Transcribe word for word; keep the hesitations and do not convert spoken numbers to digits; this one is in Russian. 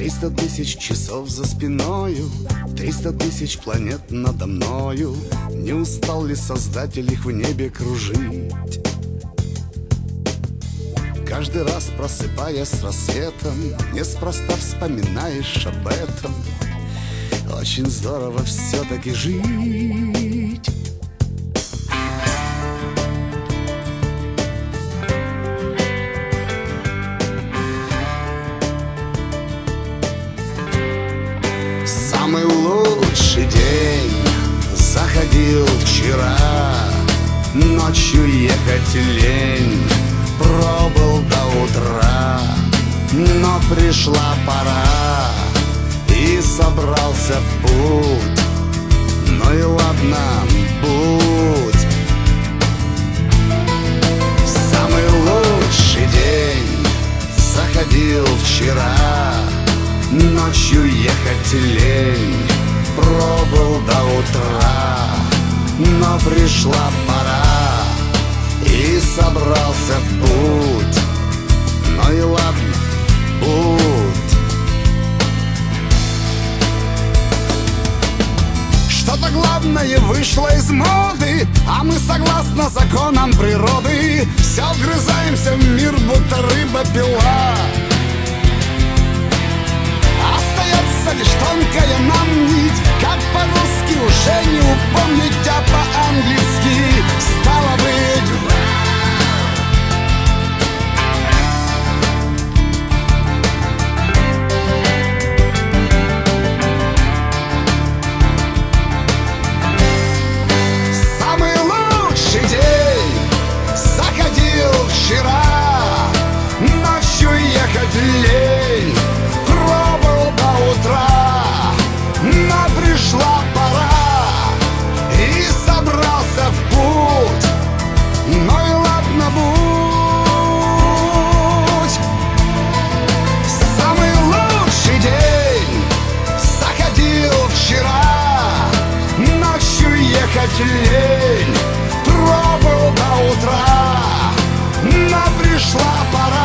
Триста тысяч часов за спиною, триста тысяч планет надо мною. Не устал ли Создатель их в небе кружить? Каждый раз, просыпаясь с рассветом, неспроста вспоминаешь об этом. Очень здорово все-таки жить. Самый лучший день заходил вчера. Ночью ехать лень, пробыл до утра. Но пришла пора, и собрался в путь. Ну и ладно, будь. Самый лучший день заходил вчера. Ночью ехать лень, пробыл до утра. Но пришла пора, и собрался в путь. Ну и ладно, будь. Что-то главное вышло из моды, а мы согласно законам природы все вгрызаемся в мир, будто рыба-пила. Остается лишь тонкая нам нить, как по-русски уже не упомнить, а по-английски стало быть. Самый лучший день заходил вчера. Ночью ехать лень, пробыл до утра. Но пришла пора, и собрался в путь. Ну и ладно, будь. Самый лучший день заходил вчера. Ночью ехать лень, пробыл до утра. Но пришла пора,